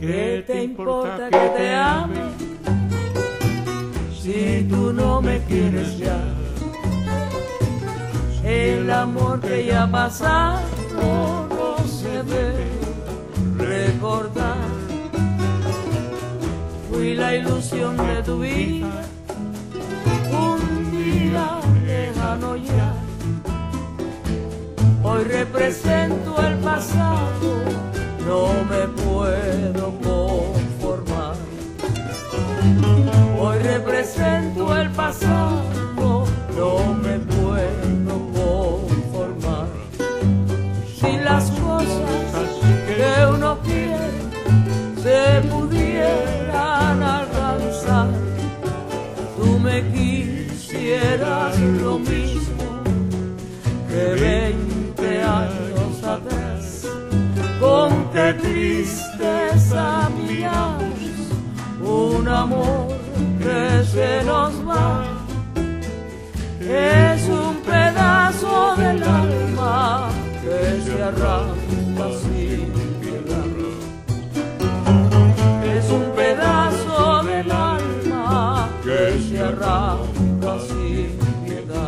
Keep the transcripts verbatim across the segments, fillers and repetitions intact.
¿Qué te importa que te ame si tú no me quieres ya? El amor que ya ha pasado no se debe recordar. Fui la ilusión de tu vida, un día lejano ya. Hoy represento el pasado, no me puedo conformar. Hoy represento el pasado, no me puedo conformar. Si las cosas que uno quiere se pudieran alcanzar, tú me quisieras lo mismo que veinte años atrás. Con qué tristeza miramos un amor que se nos va. Es un pedazo del alma que se arranca sin piedad. Es un pedazo del alma que se arranca sin piedad.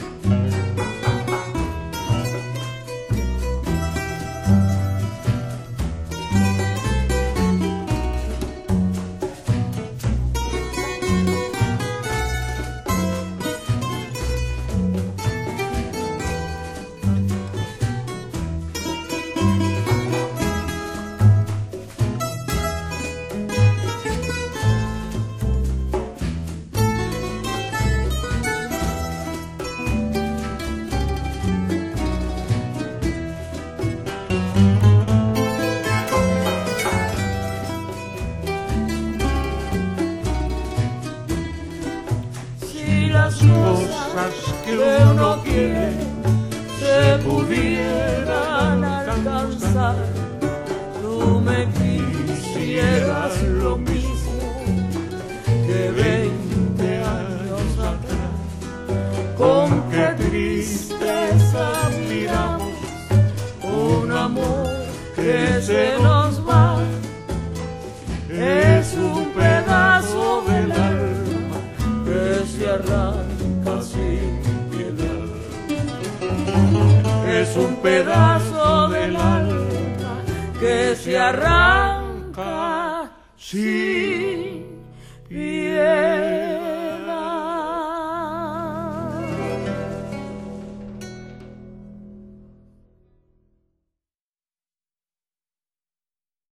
Las cosas que uno quiere se pudieran alcanzar, tú me quisieras lo mismo que veinte años atrás. Con qué tristeza miramos un amor que se nos va. Es un pedazo del alma que se arranca sin piedad. Es un pedazo del alma que se arranca sin